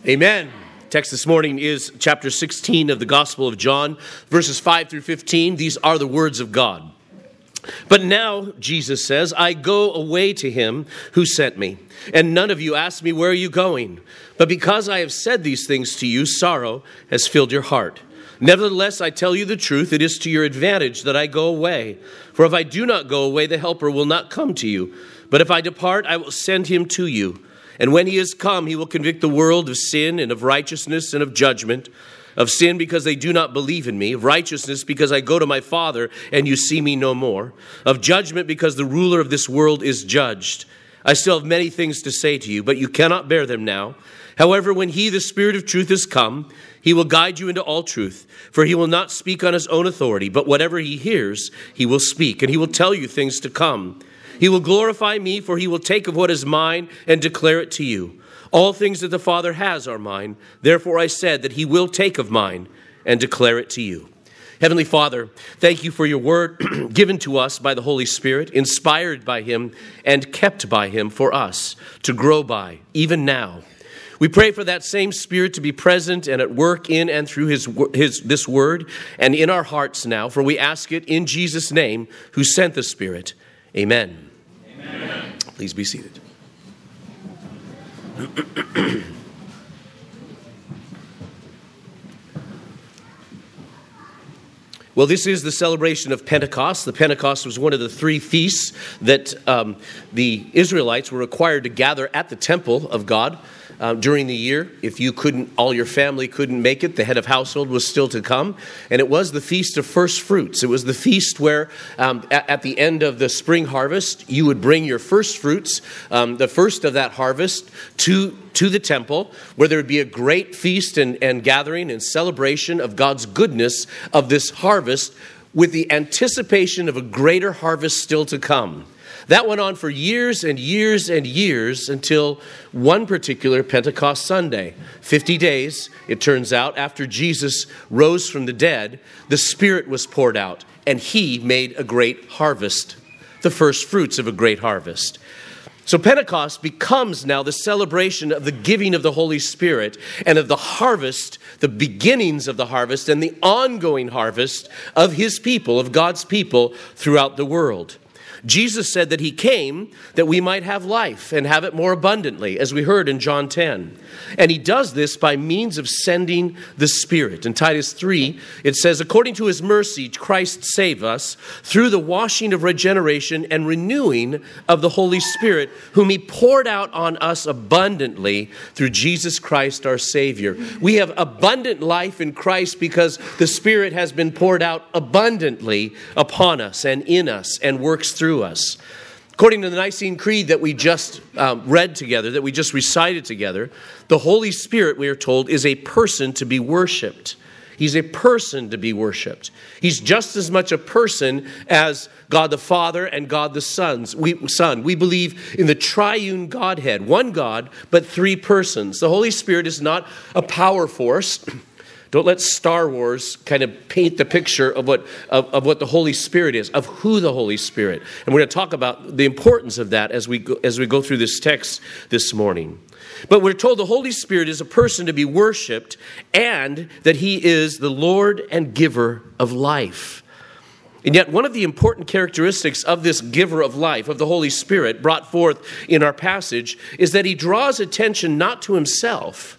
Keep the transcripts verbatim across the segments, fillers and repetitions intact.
Amen. Text this morning is chapter sixteen of the Gospel of John, verses five through fifteen. These are the words of God. But now, Jesus says, I go away to him who sent me, and none of you ask me, where are you going? But because I have said these things to you, sorrow has filled your heart. Nevertheless, I tell you the truth, it is to your advantage that I go away. For if I do not go away, the Helper will not come to you. But if I depart, I will send him to you. And when he is come, he will convict the world of sin and of righteousness and of judgment. Of sin because they do not believe in me. Of righteousness because I go to my Father and you see me no more. Of judgment because the ruler of this world is judged. I still have many things to say to you, but you cannot bear them now. However, when he, the Spirit of truth, is come, he will guide you into all truth. For he will not speak on his own authority, but whatever he hears, he will speak. And he will tell you things to come. He will glorify me, for he will take of what is mine and declare it to you. All things that the Father has are mine. Therefore I said that he will take of mine and declare it to you. Heavenly Father, thank you for your word given to us by the Holy Spirit, inspired by him and kept by him for us to grow by, even now. We pray for that same Spirit to be present and at work in and through his, his this word and in our hearts now, for we ask it in Jesus' name, who sent the Spirit. Amen. Amen. Please be seated. Well, this is the celebration of Pentecost. The Pentecost was one of the three feasts that um, the Israelites were required to gather at the temple of God uh, during the year. If you couldn't, all your family couldn't make it, the head of household was still to come. And it was the Feast of First Fruits. It was the feast where um, at, at the end of the spring harvest, you would bring your first fruits, um, the first of that harvest, to to the temple, where there would be a great feast and, and gathering and celebration of God's goodness of this harvest, with the anticipation of a greater harvest still to come. That went on for years and years and years until one particular Pentecost Sunday. Fifty days, it turns out, after Jesus rose from the dead, the Spirit was poured out, and he made a great harvest, the first fruits of a great harvest. So Pentecost becomes now the celebration of the giving of the Holy Spirit and of the harvest, the beginnings of the harvest and the ongoing harvest of his people, of God's people throughout the world. Jesus said that he came that we might have life and have it more abundantly, as we heard in John ten. And he does this by means of sending the Spirit. In Titus three, it says, according to his mercy, Christ saved us through the washing of regeneration and renewing of the Holy Spirit, whom he poured out on us abundantly through Jesus Christ our Savior. We have abundant life in Christ because the Spirit has been poured out abundantly upon us and in us and works through us. According to the Nicene Creed that we just um, read together, that we just recited together, the Holy Spirit, we are told, is a person to be worshiped. He's a person to be worshiped. He's just as much a person as God the Father and God the Sons. We, Son. We believe in the triune Godhead, one God, but three persons. The Holy Spirit is not a power force. Don't let Star Wars kind of paint the picture of what of, of what the Holy Spirit is, of who the Holy Spirit. And we're going to talk about the importance of that as we go, as we go through this text this morning. But we're told the Holy Spirit is a person to be worshiped and that he is the Lord and giver of life. And yet one of the important characteristics of this giver of life, of the Holy Spirit, brought forth in our passage, is that he draws attention not to himself,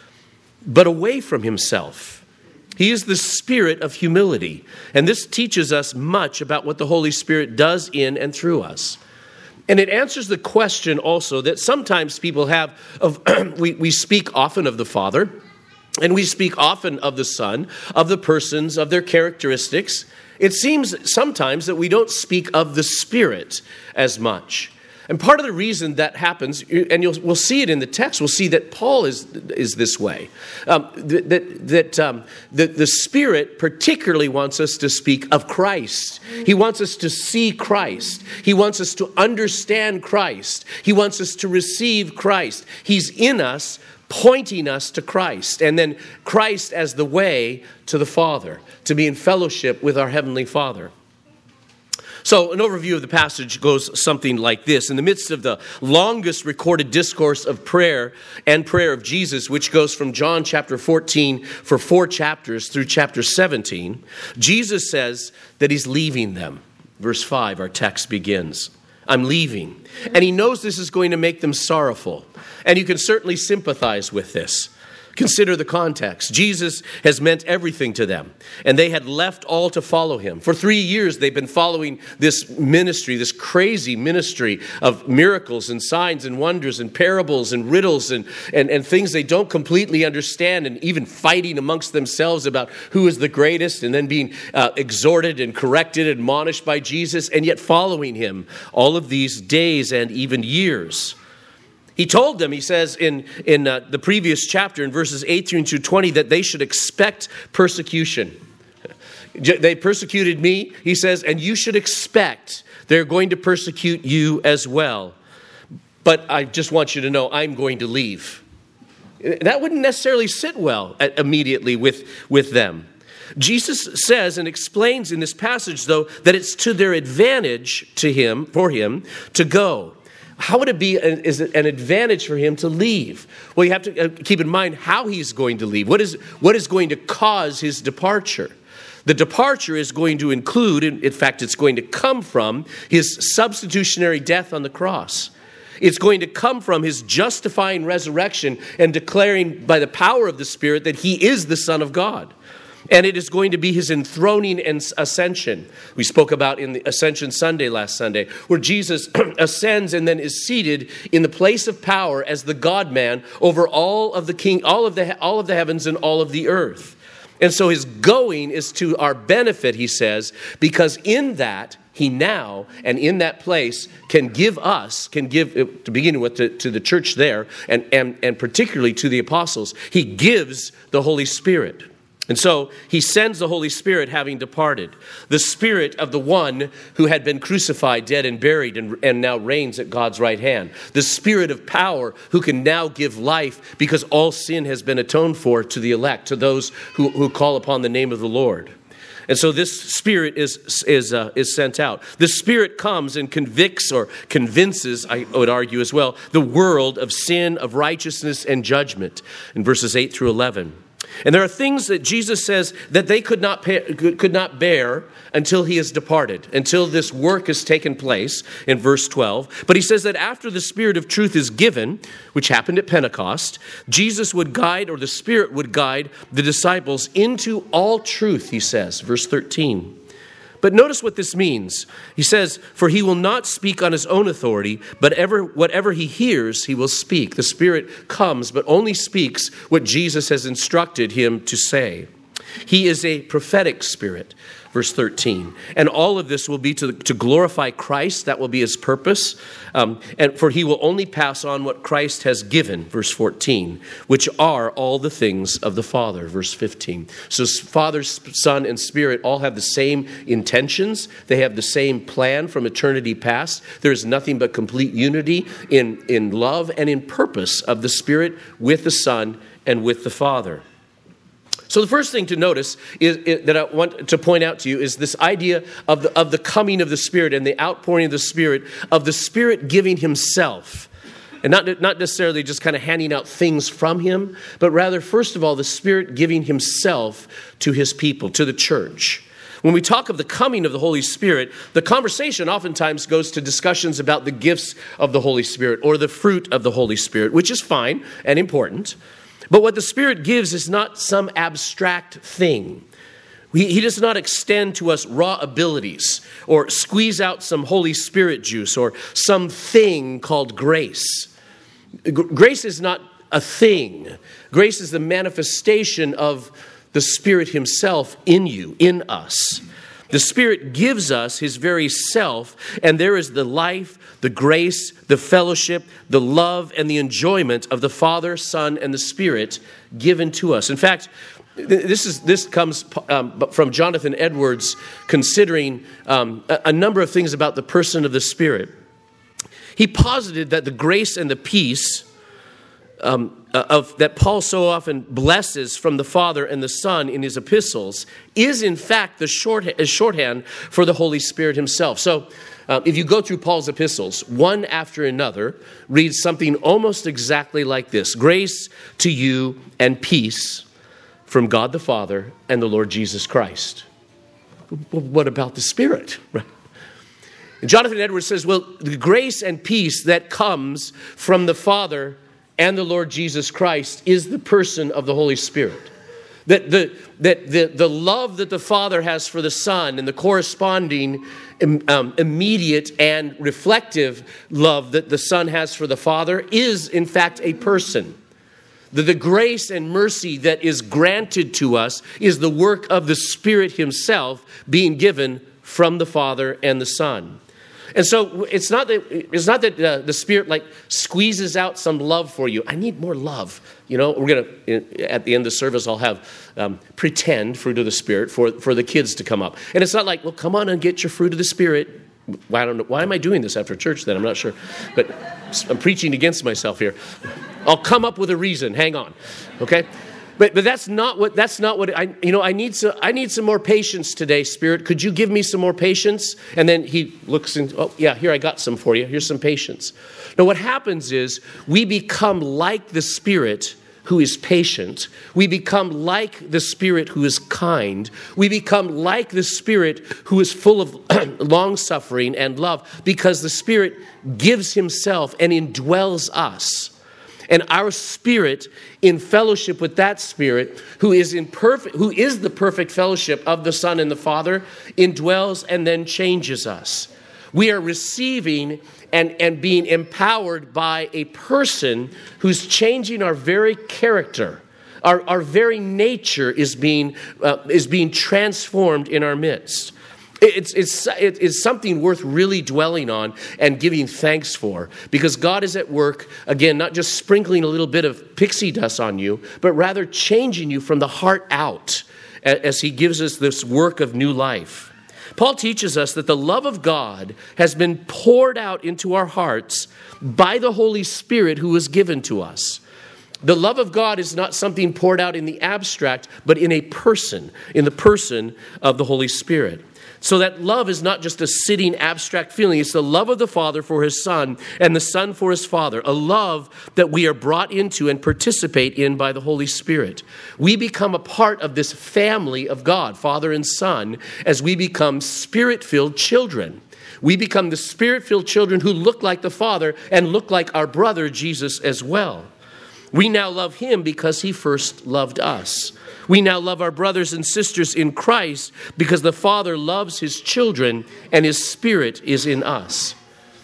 but away from himself. He is the spirit of humility. And this teaches us much about what the Holy Spirit does in and through us. And it answers the question also that sometimes people have of, we, we speak often of the Father, and we speak often of the Son, of the persons, of their characteristics. It seems sometimes that we don't speak of the Spirit as much. And part of the reason that happens, and you'll, we'll see it in the text, we'll see that Paul is is this way. Um, that that, that um, the, the Spirit particularly wants us to speak of Christ. He wants us to see Christ. He wants us to understand Christ. He wants us to receive Christ. He's in us, pointing us to Christ. And then Christ as the way to the Father, to be in fellowship with our Heavenly Father. So an overview of the passage goes something like this. In the midst of the longest recorded discourse of prayer and prayer of Jesus, which goes from John chapter fourteen for four chapters through chapter seventeen, Jesus says that he's leaving them. Verse five, our text begins. I'm leaving. And he knows this is going to make them sorrowful. And you can certainly sympathize with this. Consider the context. Jesus has meant everything to them, and they had left all to follow him. For three years, they've been following this ministry, this crazy ministry of miracles and signs and wonders and parables and riddles and, and, and things they don't completely understand, and even fighting amongst themselves about who is the greatest, and then being uh, exhorted and corrected and admonished by Jesus, and yet following him all of these days and even years. He told them, he says in, in uh, the previous chapter, in verses eighteen through twenty, that they should expect persecution. They persecuted me, he says, and you should expect they're going to persecute you as well. But I just want you to know I'm going to leave. That wouldn't necessarily sit well at, immediately with, with them. Jesus says and explains in this passage, though, that it's to their advantage to him, for him, to go. How would it be, is it an advantage for him to leave? Well, you have to keep in mind how he's going to leave. What is, what is going to cause his departure? The departure is going to include, in fact, it's going to come from his substitutionary death on the cross. It's going to come from his justifying resurrection and declaring by the power of the Spirit that he is the Son of God. And it is going to be his enthroning and ascension. We spoke about in the Ascension Sunday last Sunday, where Jesus ascends and then is seated in the place of power as the God-man over all of the king, all of the all of the heavens and all of the earth. And so his going is to our benefit, he says, because in that he now and in that place can give us, can give, to begin with, to, to the church there, and, and, and particularly to the apostles, he gives the Holy Spirit. And so he sends the Holy Spirit having departed, the Spirit of the one who had been crucified, dead, and buried, and, and now reigns at God's right hand. The Spirit of power who can now give life because all sin has been atoned for to the elect, to those who, who call upon the name of the Lord. And so this Spirit is is uh, is sent out. The Spirit comes and convicts or convinces, I would argue as well, the world of sin, of righteousness, and judgment in verses eight through eleven. And there are things that Jesus says that they could not pay, could not bear until he has departed, until this work has taken place in verse twelve. But he says that after the Spirit of truth is given, which happened at Pentecost, Jesus would guide, or the Spirit would guide the disciples into all truth, he says, verse thirteen. But notice what this means. He says, for he will not speak on his own authority, but ever, whatever he hears, he will speak. The Spirit comes, but only speaks what Jesus has instructed him to say. He is a prophetic Spirit, verse thirteen. And all of this will be to, to glorify Christ. That will be his purpose. Um, and for he will only pass on what Christ has given, verse fourteen, which are all the things of the Father, verse fifteen. So Father, Son, and Spirit all have the same intentions. They have the same plan from eternity past. There is nothing but complete unity in, in love and in purpose of the Spirit with the Son and with the Father. So the first thing to notice is, is that I want to point out to you is this idea of the, of the coming of the Spirit and the outpouring of the Spirit, of the Spirit giving himself. And not, not necessarily just kind of handing out things from him, but rather, first of all, the Spirit giving himself to his people, to the church. When we talk of the coming of the Holy Spirit, the conversation oftentimes goes to discussions about the gifts of the Holy Spirit or the fruit of the Holy Spirit, which is fine and important. But what the Spirit gives is not some abstract thing. He, he does not extend to us raw abilities or squeeze out some Holy Spirit juice or some thing called grace. G- grace is not a thing. Grace is the manifestation of the Spirit himself in you, in us. The Spirit gives us his very self, and there is the life, the grace, the fellowship, the love, and the enjoyment of the Father, Son, and the Spirit given to us. In fact, this is this comes um, from Jonathan Edwards considering um, a, a number of things about the person of the Spirit. He posited that the grace and the peace um, of that Paul so often blesses from the Father and the Son in his epistles is in fact the short, a shorthand for the Holy Spirit himself. So uh, if you go through Paul's epistles, one after another, read something almost exactly like this. Grace to you and peace from God the Father and the Lord Jesus Christ. What about the Spirit? Right? And Jonathan Edwards says, well, the grace and peace that comes from the Father and the Lord Jesus Christ is the person of the Holy Spirit. That the that the, the love that the Father has for the Son and the corresponding um, immediate and reflective love that the Son has for the Father is, in fact, a person. That the grace and mercy that is granted to us is the work of the Spirit himself being given from the Father and the Son. And so it's not that it's not that uh, the Spirit like squeezes out some love for you. I need more love. You know, we're going to, at the end of the service, I'll have um, pretend fruit of the Spirit for, for the kids to come up. And it's not like, well, come on and get your fruit of the Spirit. Why, I don't know, why am I doing this after church then? I'm not sure. But I'm preaching against myself here. I'll come up with a reason. Hang on. Okay? But but that's not what that's not what I you know I need some I need some more patience today, Spirit. Could you give me some more patience? And then he looks and oh yeah, here I got some for you. Here's some patience. Now what happens is we become like the Spirit who is patient. We become like the Spirit who is kind. We become like the Spirit who is full of long-suffering and love because the Spirit gives himself and indwells us. And our spirit, in fellowship with that Spirit, who is in perfect, who is the perfect fellowship of the Son and the Father, indwells and then changes us. We are receiving and, and being empowered by a person who's changing our very character. Our, our very nature is being uh, is being transformed in our midst. It's, it's, it's something worth really dwelling on and giving thanks for, because God is at work, again, not just sprinkling a little bit of pixie dust on you, but rather changing you from the heart out as he gives us this work of new life. Paul teaches us that the love of God has been poured out into our hearts by the Holy Spirit who was given to us. The love of God is not something poured out in the abstract, but in a person, in the person of the Holy Spirit. So that love is not just a sitting abstract feeling. It's the love of the Father for his Son and the Son for his Father. A love that we are brought into and participate in by the Holy Spirit. We become a part of this family of God, Father and Son, as we become Spirit-filled children. We become the Spirit-filled children who look like the Father and look like our brother Jesus as well. We now love him because he first loved us. We now love our brothers and sisters in Christ because the Father loves his children and his Spirit is in us.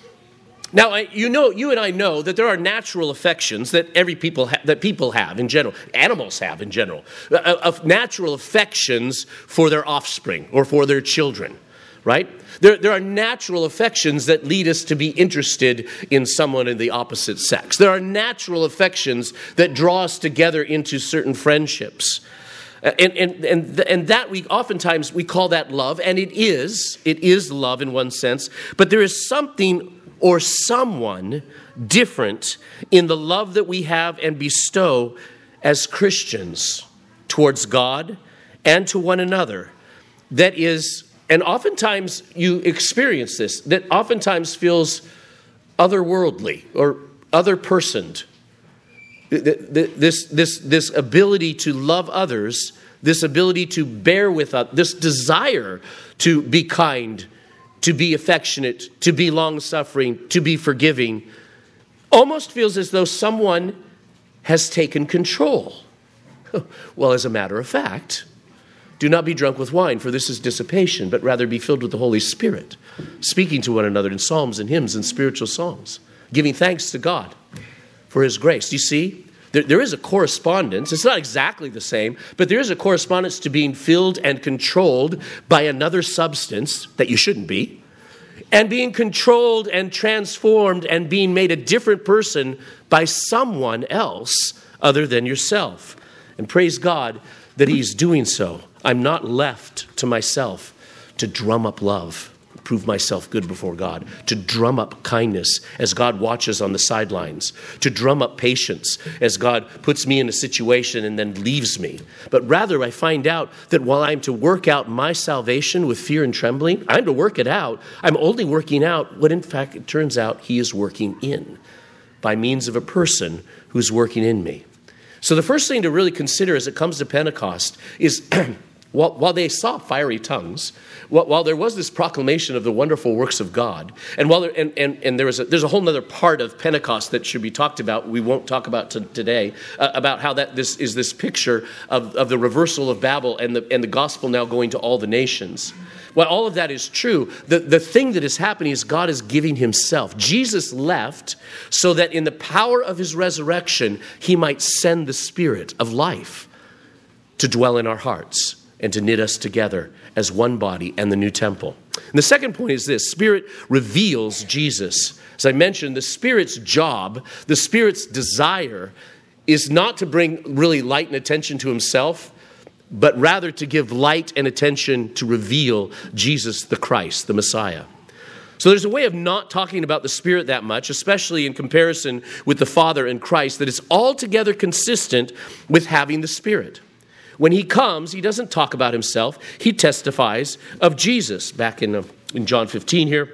Now, you know, you and I know that there are natural affections that every people ha- that people have in general, animals have in general, uh, of natural affections for their offspring or for their children, right? There, there are natural affections that lead us to be interested in someone in the opposite sex. There are natural affections that draw us together into certain friendships. And, and, and, and that we oftentimes we call that love, and it is, it is love in one sense, but there is something or someone different in the love that we have and bestow as Christians towards God and to one another that is, and oftentimes you experience this, that oftentimes feels otherworldly or other-personed. This, this, this ability to love others, this ability to bear with others, this desire to be kind, to be affectionate, to be long-suffering, to be forgiving, almost feels as though someone has taken control. Well, as a matter of fact, do not be drunk with wine, for this is dissipation, but rather be filled with the Holy Spirit, speaking to one another in psalms and hymns and spiritual songs, giving thanks to God for his grace. Do you see? There, there is a correspondence. It's not exactly the same, but there is a correspondence to being filled and controlled by another substance that you shouldn't be, and being controlled and transformed and being made a different person by someone else other than yourself. And praise God that he's doing so. I'm not left to myself to drum up love. prove myself good before God, to drum up kindness as God watches on the sidelines, to drum up patience as God puts me in a situation and then leaves me. But rather I find out that while I'm to work out my salvation with fear and trembling, I'm to work it out. I'm only working out what in fact it turns out he is working in by means of a person who's working in me. So the first thing to really consider as it comes to Pentecost is while, while they saw fiery tongues, while, while there was this proclamation of the wonderful works of God, and while there, and, and, and there was a, there's a whole other part of Pentecost that should be talked about, we won't talk about to, today, uh, about how that this is this picture of, of the reversal of Babel and the, and the gospel now going to all the nations. While all of that is true, the, the thing that is happening is God is giving himself. Jesus left so that in the power of his resurrection, he might send the Spirit of life to dwell in our hearts and to knit us together as one body and the new temple. And the second point is this: Spirit reveals Jesus. As I mentioned, the Spirit's job, the Spirit's desire is not to bring really light and attention to himself, but rather to give light and attention to reveal Jesus the Christ, the Messiah. So there's a way of not talking about the Spirit that much, especially in comparison with the Father and Christ, that is altogether consistent with having the Spirit. When he comes, he doesn't talk about himself. He testifies of Jesus. Back in, uh, in John fifteen here,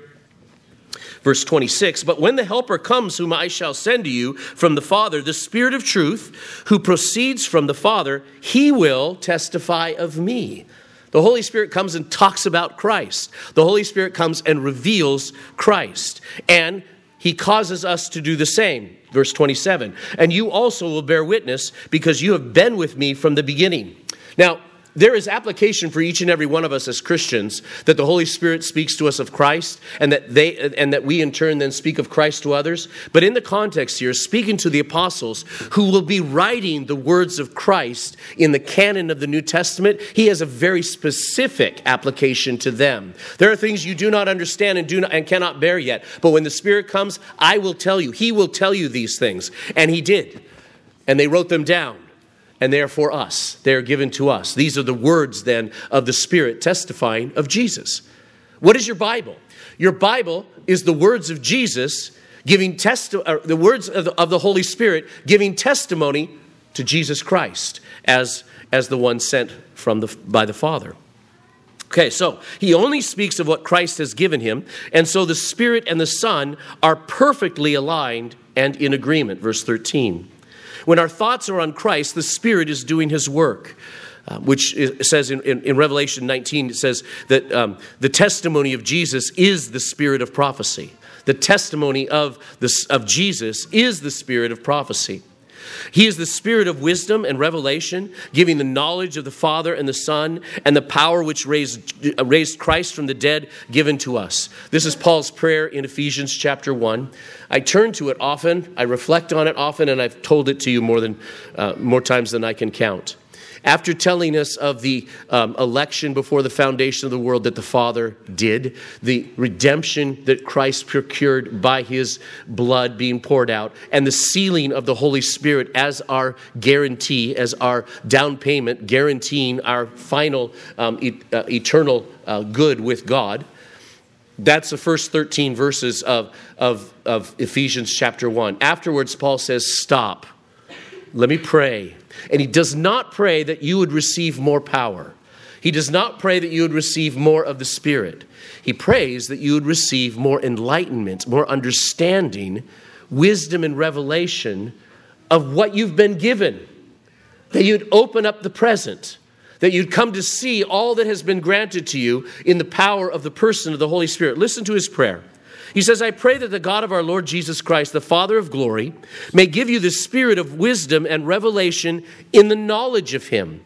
verse twenty-six, but when the Helper comes, whom I shall send to you from the Father, the Spirit of truth, who proceeds from the Father, he will testify of me. The Holy Spirit comes and talks about Christ. The Holy Spirit comes and reveals Christ. And he causes us to do the same. Verse twenty-seven, and you also will bear witness because you have been with me from the beginning. Now, there is application for each and every one of us as Christians that the Holy Spirit speaks to us of Christ and that they and that we in turn then speak of Christ to others. But in the context here, speaking to the apostles who will be writing the words of Christ in the canon of the New Testament, he has a very specific application to them. There are things you do not understand and do not and cannot bear yet. But when the Spirit comes, I will tell you. He will tell you these things. And he did. And they wrote them down. And they are for us. They are given to us. These are the words then of the Spirit testifying of Jesus. What is your Bible? Your Bible is the words of Jesus giving testi- the words of the, of the Holy Spirit giving testimony to Jesus Christ as, as the one sent from the, by the Father. Okay, so he only speaks of what Christ has given him, and so the Spirit and the Son are perfectly aligned and in agreement. Verse thirteen. When our thoughts are on Christ, the Spirit is doing his work, uh, which is, says in, in, in Revelation nineteen, it says that um, the testimony of Jesus is the spirit of prophecy. The testimony of, the, of Jesus is the spirit of prophecy. He is the Spirit of wisdom and revelation, giving the knowledge of the Father and the Son and the power which raised, raised Christ from the dead given to us. This is Paul's prayer in Ephesians chapter one. I turn to it often, I reflect on it often, and I've told it to you more than uh, more times than I can count. After telling us of the um, election before the foundation of the world that the Father did, the redemption that Christ procured by his blood being poured out, and the sealing of the Holy Spirit as our guarantee, as our down payment, guaranteeing our final um, e- uh, eternal uh, good with God. That's the first thirteen verses of, of, of Ephesians chapter one. Afterwards, Paul says, stop. Let me pray. And he does not pray that you would receive more power. He does not pray that you would receive more of the Spirit. He prays that you would receive more enlightenment, more understanding, wisdom and revelation of what you've been given. That you'd open up the present. That you'd come to see all that has been granted to you in the power of the person of the Holy Spirit. Listen to his prayer. He says, I pray that the God of our Lord Jesus Christ, the Father of glory, may give you the spirit of wisdom and revelation in the knowledge of him,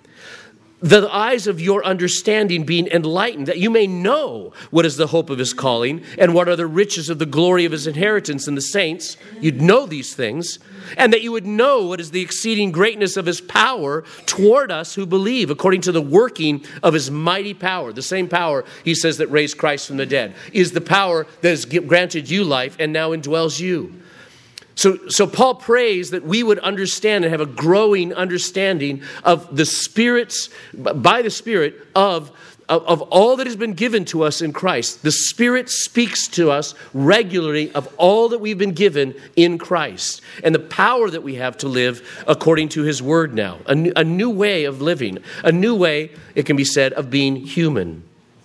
the eyes of your understanding being enlightened, that you may know what is the hope of his calling and what are the riches of the glory of his inheritance in the saints. You'd know these things, and that you would know what is the exceeding greatness of his power toward us who believe, according to the working of his mighty power. The same power, he says, that raised Christ from the dead is the power that has granted you life and now indwells you. So, so Paul prays that we would understand and have a growing understanding of the Spirit's, by the Spirit, of of, of all that has been given to us in Christ. The Spirit speaks to us regularly of all that we've been given in Christ and the power that we have to live according to his word now. A new, a new way of living, a new way, it can be said, of being human.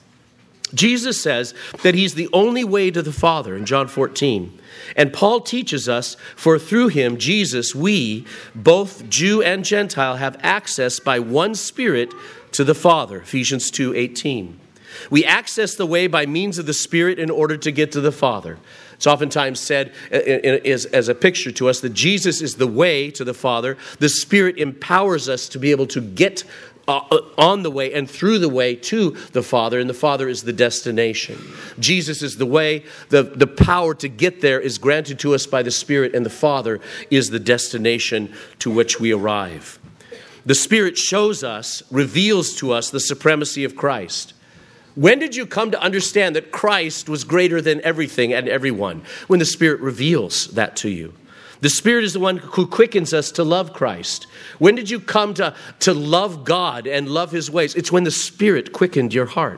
Jesus says that he's the only way to the Father in John fourteen. And Paul teaches us, for through him, Jesus, we, both Jew and Gentile, have access by one Spirit to the Father, Ephesians two eighteen. We access the way by means of the Spirit in order to get to the Father. It's oftentimes said as a picture to us that Jesus is the way to the Father. The Spirit empowers us to be able to get Uh, on the way and through the way to the Father, and the Father is the destination. Jesus is the way. The, the power to get there is granted to us by the Spirit, and the Father is the destination to which we arrive. The Spirit shows us, reveals to us the supremacy of Christ. When did you come to understand that Christ was greater than everything and everyone? When the Spirit reveals that to you. The Spirit is the one who quickens us to love Christ. When did you come to, to love God and love his ways? It's when the Spirit quickened your heart.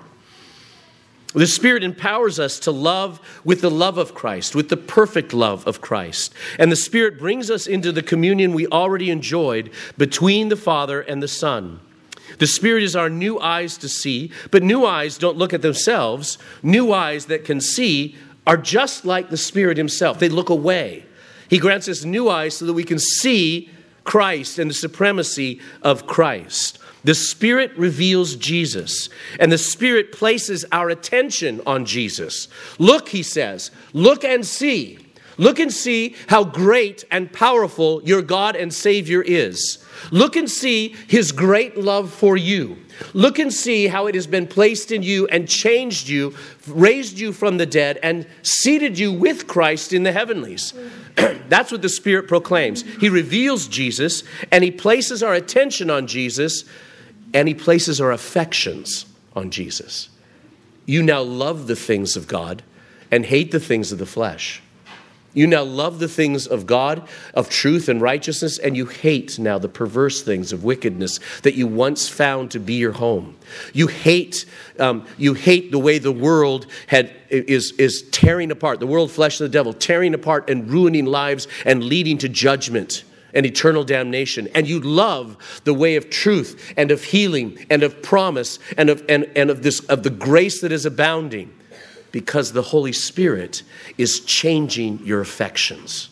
The Spirit empowers us to love with the love of Christ, with the perfect love of Christ. And the Spirit brings us into the communion we already enjoyed between the Father and the Son. The Spirit is our new eyes to see, but new eyes don't look at themselves. New eyes that can see are just like the Spirit himself. They look away. He grants us new eyes so that we can see Christ and the supremacy of Christ. The Spirit reveals Jesus, and the Spirit places our attention on Jesus. Look, he says, look and see. Look and see how great and powerful your God and Savior is. Look and see his great love for you. Look and see how it has been placed in you and changed you, raised you from the dead, and seated you with Christ in the heavenlies. That's what the Spirit proclaims. He reveals Jesus, and he places our attention on Jesus, and he places our affections on Jesus. You now love the things of God and hate the things of the flesh. You now love the things of God, of truth and righteousness, and you hate now the perverse things of wickedness that you once found to be your home. You hate, um, you hate the way the world had is is tearing apart, the world, flesh, and the devil, tearing apart and ruining lives and leading to judgment and eternal damnation. And you love the way of truth and of healing and of promise and of and, and of this of the grace that is abounding. Because the Holy Spirit is changing your affections.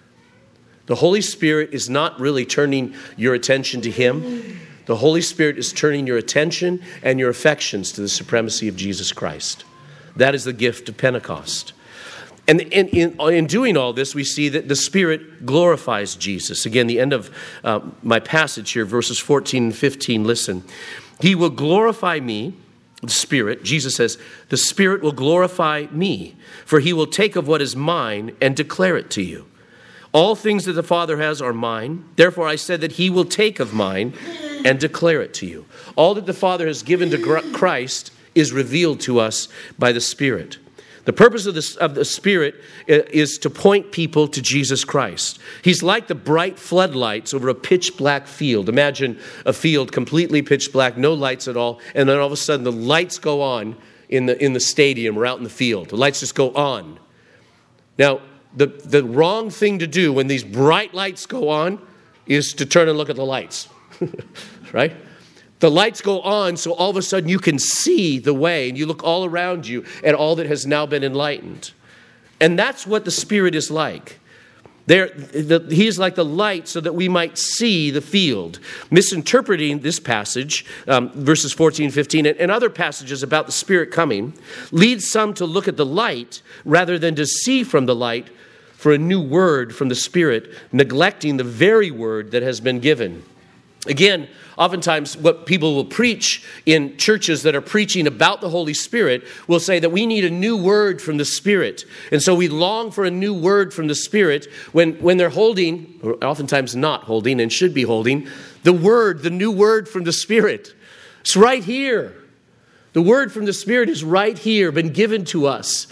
The Holy Spirit is not really turning your attention to him. The Holy Spirit is turning your attention and your affections to the supremacy of Jesus Christ. That is the gift of Pentecost. And in, in, in doing all this, we see that the Spirit glorifies Jesus. Again, the end of uh, my passage here, verses fourteen and fifteen, listen. He will glorify me. The Spirit, Jesus says, the Spirit will glorify me, for he will take of what is mine and declare it to you. All things that the Father has are mine. Therefore I said that he will take of mine and declare it to you. All that the Father has given to Christ is revealed to us by the Spirit. The purpose of the, of the Spirit is to point people to Jesus Christ. He's like the bright floodlights over a pitch black field. Imagine a field completely pitch black, no lights at all, and then all of a sudden the lights go on in the in the stadium or out in the field. The lights just go on. Now, the, the wrong thing to do when these bright lights go on is to turn and look at the lights, right? The lights go on, so all of a sudden you can see the way, and you look all around you at all that has now been enlightened. And that's what the Spirit is like. There, the, he is like the light so that we might see the field. Misinterpreting this passage, um, verses fourteen, fifteen, and, and other passages about the Spirit coming, leads some to look at the light rather than to see from the light for a new word from the Spirit, neglecting the very word that has been given. Again, oftentimes what people will preach in churches that are preaching about the Holy Spirit will say that we need a new word from the Spirit. And so we long for a new word from the Spirit when, when they're holding, or oftentimes not holding and should be holding, the word, the new word from the Spirit. It's right here. The word from the Spirit is right here, been given to us.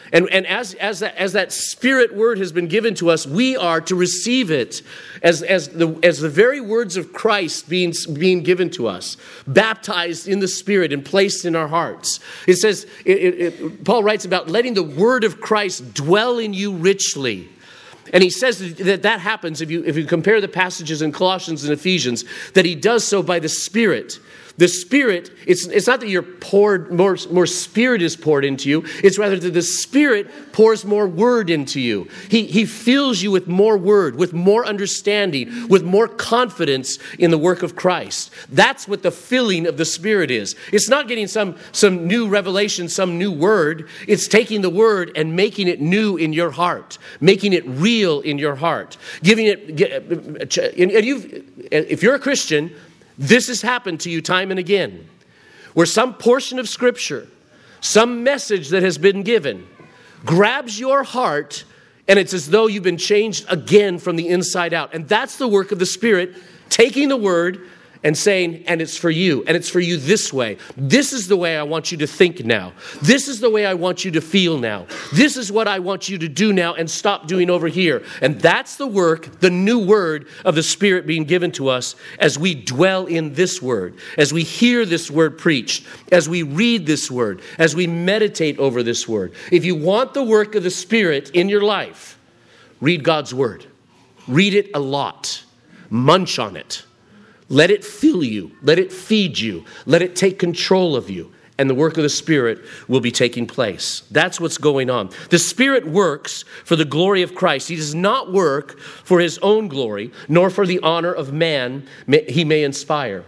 And, and as, as, that, as that Spirit word has been given to us, we are to receive it as, as, the, as the very words of Christ being, being given to us, baptized in the Spirit and placed in our hearts. It says, it, it, it, Paul writes about letting the word of Christ dwell in you richly. And he says that that happens, if you, if you compare the passages in Colossians and Ephesians, that he does so by the Spirit. The Spirit, it's, it's not that you're poured, more, more Spirit is poured into you. It's rather that the Spirit pours more word into you. He, he fills you with more word, with more understanding, with more confidence in the work of Christ. That's what the filling of the Spirit is. It's not getting some, some new revelation, some new word. It's taking the word and making it new in your heart, making it real in your heart, giving it, and you've, if you're a Christian, this has happened to you time and again, where some portion of Scripture, some message that has been given, grabs your heart, and it's as though you've been changed again from the inside out. And that's the work of the Spirit, taking the word and saying, and it's for you, and it's for you this way. This is the way I want you to think now. This is the way I want you to feel now. This is what I want you to do now and stop doing over here. And that's the work, the new word of the Spirit being given to us as we dwell in this word, as we hear this word preached, as we read this word, as we meditate over this word. If you want the work of the Spirit in your life, read God's word. Read it a lot. Munch on it. Let it fill you. Let it feed you. Let it take control of you. And the work of the Spirit will be taking place. That's what's going on. The Spirit works for the glory of Christ. He does not work for his own glory, nor for the honor of man he may inspire.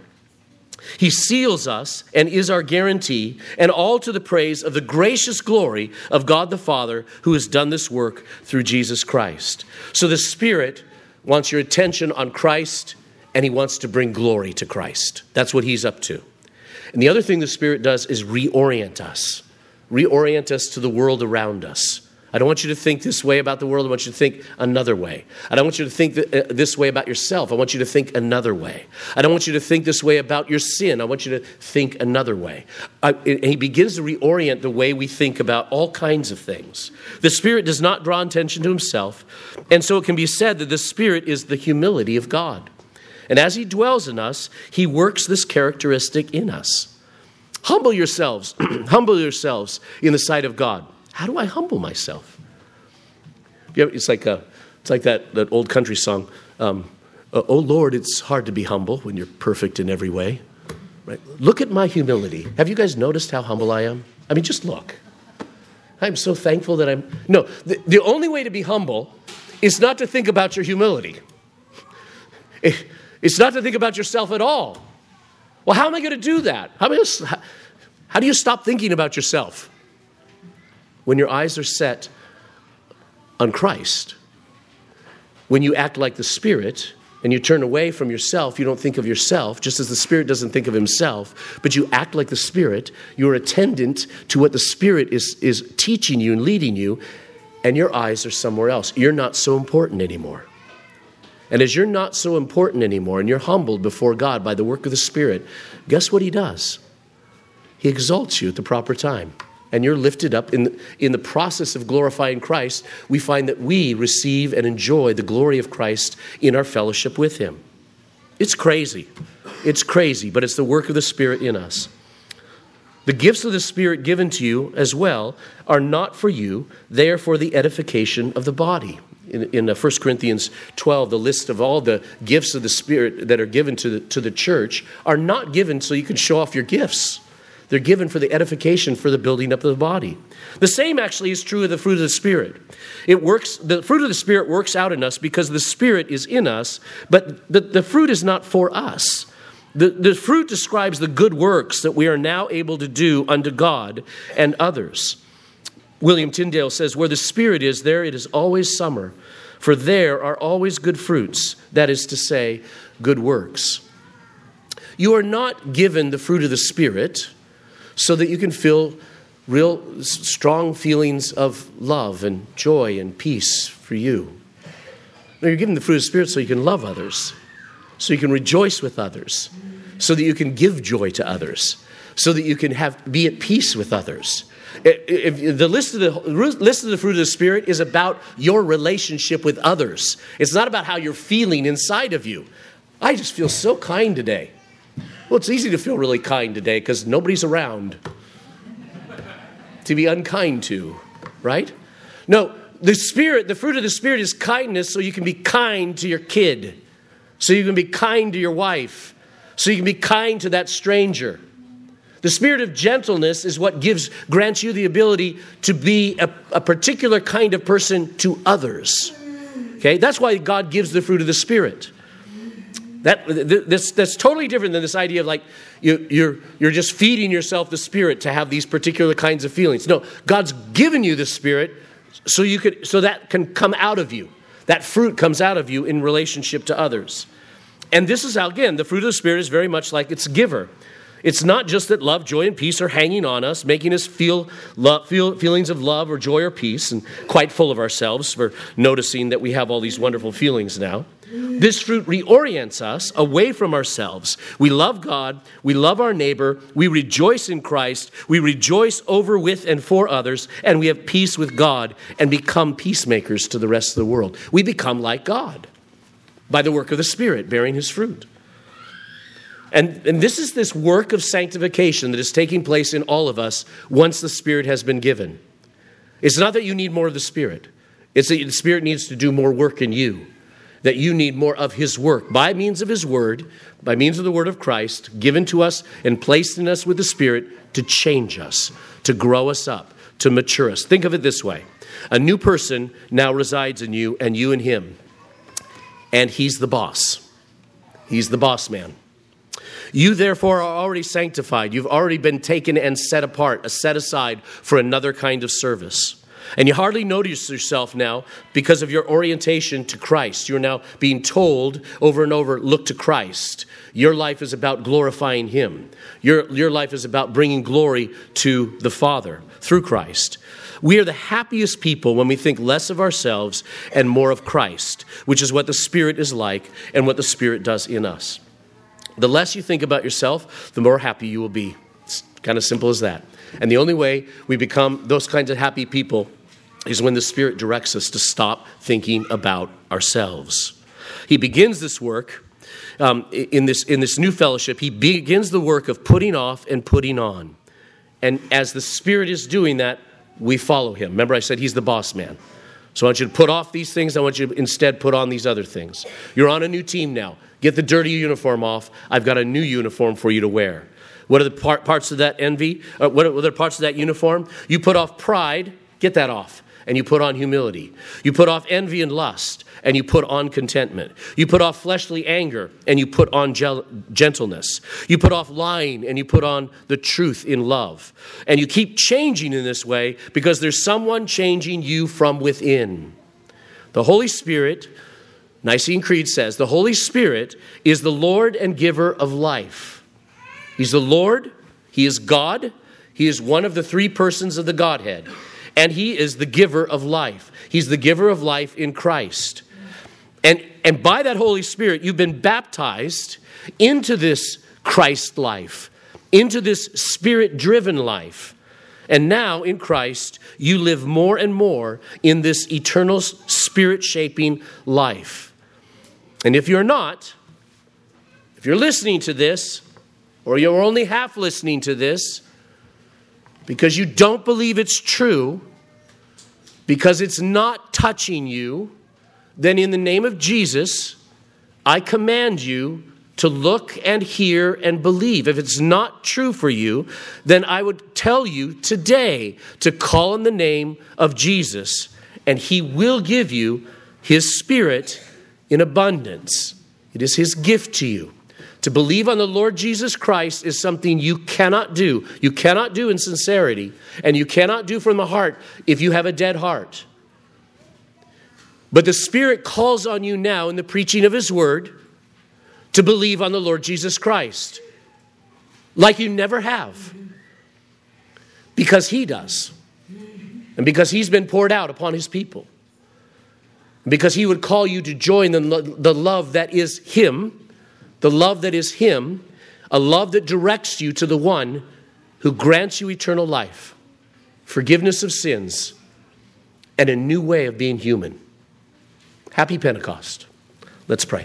He seals us and is our guarantee, and all to the praise of the gracious glory of God the Father, who has done this work through Jesus Christ. So the Spirit wants your attention on Christ, and he wants to bring glory to Christ. That's what he's up to. And the other thing the Spirit does is reorient us. Reorient us to the world around us. I don't want you to think this way about the world. I want you to think another way. I don't want you to think this way about yourself. I want you to think another way. I don't want you to think this way about your sin. I want you to think another way. I, and he begins to reorient the way we think about all kinds of things. The Spirit does not draw attention to himself. And so it can be said that the Spirit is the humility of God. And as he dwells in us, he works this characteristic in us. Humble yourselves. Humble yourselves in the sight of God. How do I humble myself? It's like a, it's like that, that old country song. Um, oh Lord, it's hard to be humble when you're perfect in every way. Right? Look at my humility. Have you guys noticed how humble I am? I mean, just look. I'm so thankful that I'm... No, the, the only way to be humble is not to think about your humility. It, It's not to think about yourself at all. Well, how am I going to do that? How, am I gonna, how do you stop thinking about yourself? When your eyes are set on Christ. When you act like the Spirit and you turn away from yourself, you don't think of yourself, just as the Spirit doesn't think of himself, but you act like the Spirit, you're attendant to what the Spirit is, is teaching you and leading you, and your eyes are somewhere else. You're not so important anymore. And as you're not so important anymore and you're humbled before God by the work of the Spirit, guess what he does? He exalts you at the proper time. And you're lifted up. In the, in the process of glorifying Christ, we find that we receive and enjoy the glory of Christ in our fellowship with him. It's crazy. It's crazy, but it's the work of the Spirit in us. The gifts of the Spirit given to you as well are not for you. They are for the edification of the body. In, in First Corinthians twelve, the list of all the gifts of the Spirit that are given to the, to the church are not given so you can show off your gifts. They're given for the edification, for the building up of the body. The same actually is true of the fruit of the Spirit. It works. The fruit of the Spirit works out in us because the Spirit is in us, but the, the fruit is not for us. The, the fruit describes the good works that we are now able to do unto God and others. William Tyndale says, where the Spirit is, there it is always summer, for there are always good fruits, that is to say, good works. You are not given the fruit of the Spirit so that you can feel real strong feelings of love and joy and peace for you. No, you're given the fruit of the Spirit so you can love others, so you can rejoice with others, so that you can give joy to others, so that you can have be at peace with others. If, if the list of the list of the fruit of the Spirit is about your relationship with others. It's not about how you're feeling inside of you. I just feel so kind today. Well, it's easy to feel really kind today because nobody's around to be unkind to, right? No, the Spirit, the fruit of the Spirit is kindness, so you can be kind to your kid, so you can be kind to your wife, so you can be kind to that stranger. The spirit of gentleness is what gives grants you the ability to be a, a particular kind of person to others. Okay, that's why God gives the fruit of the Spirit. That that's, that's totally different than this idea of like you, you're you're just feeding yourself the Spirit to have these particular kinds of feelings. No, God's given you the Spirit so you could so that can come out of you. That fruit comes out of you in relationship to others. And this is how, again, the fruit of the Spirit is very much like its giver. It's not just that love, joy, and peace are hanging on us, making us feel, love, feel feelings of love or joy or peace, and quite full of ourselves for noticing that we have all these wonderful feelings now. This fruit reorients us away from ourselves. We love God, we love our neighbor, we rejoice in Christ, we rejoice over, with, and for others, and we have peace with God and become peacemakers to the rest of the world. We become like God by the work of the Spirit, bearing His fruit. And, and this is this work of sanctification that is taking place in all of us once the Spirit has been given. It's not that you need more of the Spirit. It's that the Spirit needs to do more work in you. That you need more of His work by means of His Word, by means of the Word of Christ, given to us and placed in us with the Spirit to change us, to grow us up, to mature us. Think of it this way. A new person now resides in you and you in him. And he's the boss. He's the boss man. You, therefore, are already sanctified. You've already been taken and set apart, set aside for another kind of service. And you hardly notice yourself now because of your orientation to Christ. You're now being told over and over, look to Christ. Your life is about glorifying Him. Your, your life is about bringing glory to the Father through Christ. We are the happiest people when we think less of ourselves and more of Christ, which is what the Spirit is like and what the Spirit does in us. The less you think about yourself, the more happy you will be. It's kind of simple as that. And the only way we become those kinds of happy people is when the Spirit directs us to stop thinking about ourselves. He begins this work um, in this in this new fellowship. He begins the work of putting off and putting on. And as the Spirit is doing that, we follow Him. Remember I said He's the boss man. So I want you to put off these things. I want you to instead put on these other things. You're on a new team now. Get the dirty uniform off. I've got a new uniform for you to wear. What are the par- parts of that envy? Uh, what are the parts of that uniform? You put off pride. Get that off. And you put on humility. You put off envy and lust, and you put on contentment. You put off fleshly anger, and you put on gel- gentleness. You put off lying, and you put on the truth in love. And you keep changing in this way because there's someone changing you from within. The Holy Spirit, Nicene Creed says, the Holy Spirit is the Lord and giver of life. He's the Lord. He is God. He is one of the three persons of the Godhead. And He is the giver of life. He's the giver of life in Christ. And, and by that Holy Spirit, you've been baptized into this Christ life, into this Spirit-driven life. And now in Christ, you live more and more in this eternal Spirit-shaping life. And if you're not, if you're listening to this, or you're only half listening to this, because you don't believe it's true, because it's not touching you, then in the name of Jesus, I command you to look and hear and believe. If it's not true for you, then I would tell you today to call on the name of Jesus, and He will give you His Spirit in abundance. It is His gift to you. To believe on the Lord Jesus Christ is something you cannot do. You cannot do in sincerity, and you cannot do from the heart if you have a dead heart. But the Spirit calls on you now in the preaching of His Word to believe on the Lord Jesus Christ like you never have, because He does, and because He's been poured out upon His people, because He would call you to join the, the love that is Him. The love that is Him, a love that directs you to the one who grants you eternal life forgiveness of sins, and a new way of being human. Happy Pentecost. Let's pray.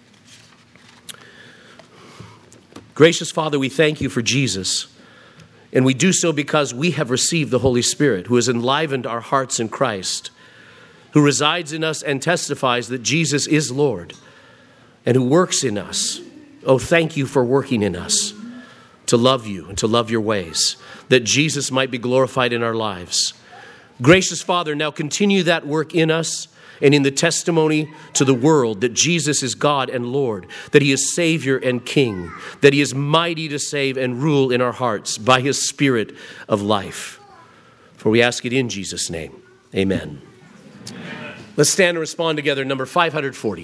Gracious Father, we thank you for Jesus, and we do so because we have received the Holy Spirit, who has enlivened our hearts in Christ, who resides in us and testifies that Jesus is Lord, and who works in us. Oh, thank you for working in us to love you and to love your ways, that Jesus might be glorified in our lives. Gracious Father, now continue that work in us and in the testimony to the world that Jesus is God and Lord, that he is Savior and King, that he is mighty to save and rule in our hearts by his Spirit of life. For we ask it in Jesus' name. Amen. Amen. Let's stand and respond together. Number five hundred forty.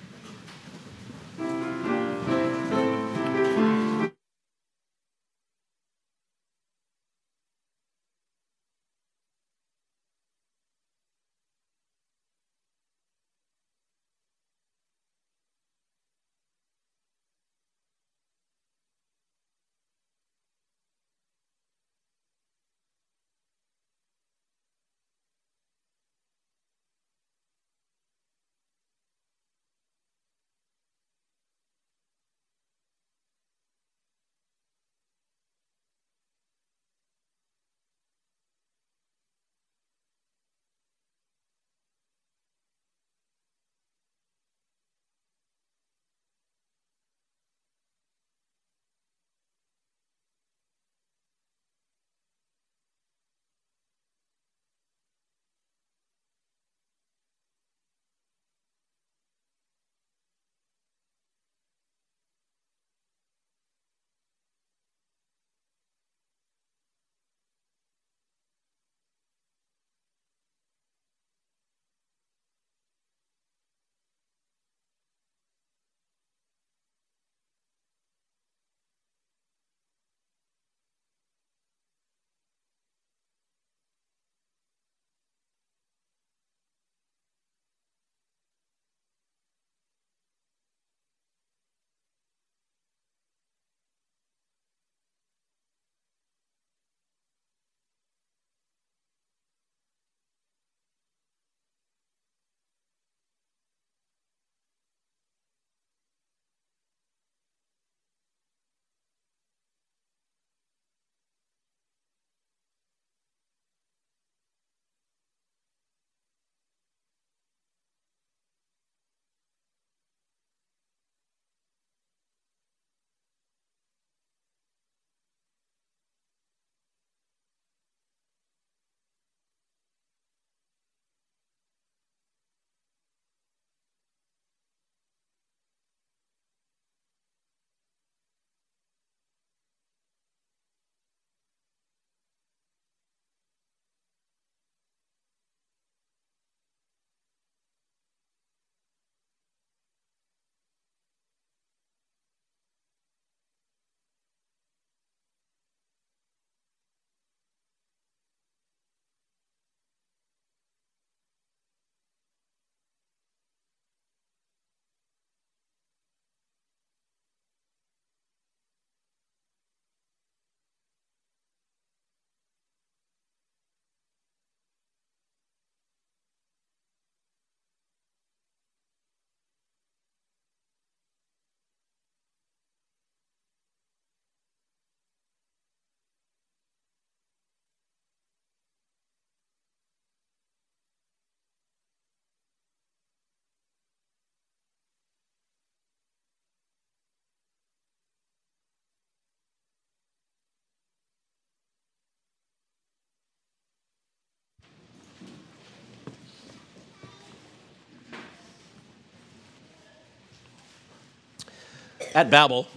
At Babel,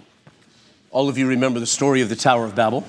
all of you remember the story of the Tower of Babel.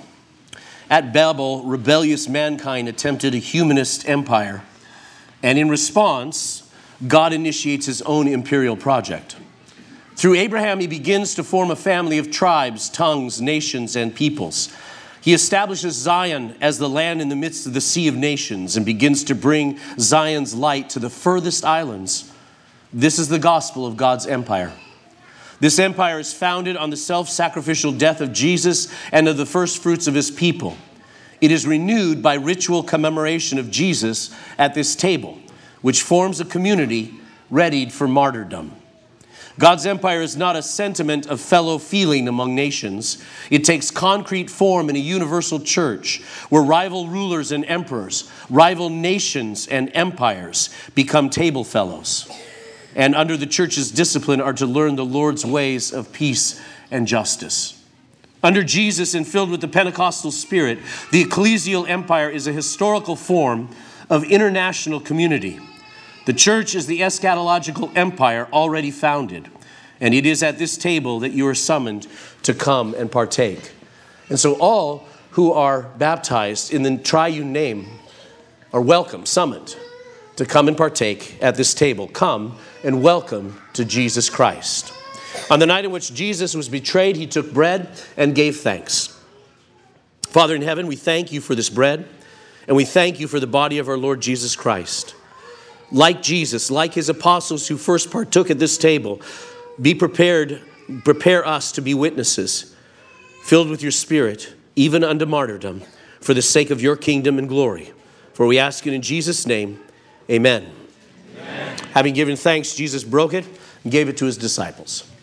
At Babel, rebellious mankind attempted a humanist empire. And in response, God initiates his own imperial project. Through Abraham, he begins to form a family of tribes, tongues, nations, and peoples. He establishes Zion as the land in the midst of the sea of nations and begins to bring Zion's light to the furthest islands. This is the gospel of God's empire. This empire is founded on the self-sacrificial death of Jesus and of the first fruits of his people. It is renewed by ritual commemoration of Jesus at this table, which forms a community readied for martyrdom. God's empire is not a sentiment of fellow feeling among nations. It takes concrete form in a universal church where rival rulers and emperors, rival nations and empires become table fellows, and under the church's discipline are to learn the Lord's ways of peace and justice. Under Jesus and filled with the Pentecostal Spirit, the ecclesial empire is a historical form of international community. The church is the eschatological empire already founded, and it is at this table that you are summoned to come and partake. And so all who are baptized in the triune name are welcome, summoned to come and partake at this table. Come and welcome to Jesus Christ. On the night in which Jesus was betrayed, he took bread and gave thanks. Father in heaven, we thank you for this bread, and we thank you for the body of our Lord Jesus Christ. Like Jesus, like his apostles who first partook at this table, be prepared, prepare us to be witnesses, filled with your Spirit, even unto martyrdom, for the sake of your kingdom and glory. For we ask it in Jesus' name, amen. Amen. Having given thanks, Jesus broke it and gave it to his disciples.